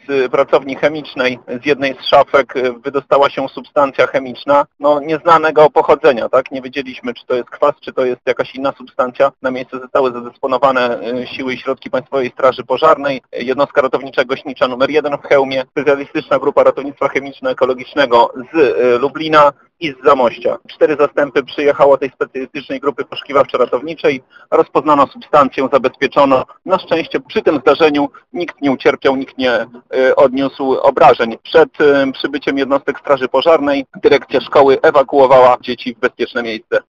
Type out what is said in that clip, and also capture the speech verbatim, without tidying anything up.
z pracowni chemicznej, z jednej z szafek wydostała się substancja chemiczna, no nieznanego pochodzenia, tak? Nie wiedzieliśmy, czy to jest kwas, czy to jest jakaś inna substancja. Na miejsce zostały zadysponowane siły i środki Państwowej Straży Pożarnej, jednostka ratownicza Gośnicza numer jeden w Chełmie, specjalistyczna grupa ratownictwa chemiczno-ekologicznego z Lublina i z Zamościa. Cztery zastępy przyjechało tej specjalistycznej grupy poszukiwawczo-ratowniczej, rozpoznano substancję, zabezpieczono. Na szczęście przy tym zdarzeniu nikt nie ucierpiał, nikt nie y, odniósł obrażeń. Przed y, przybyciem jednostek Straży Pożarnej dyrekcja szkoły ewakuowała dzieci w bezpieczne miejsce.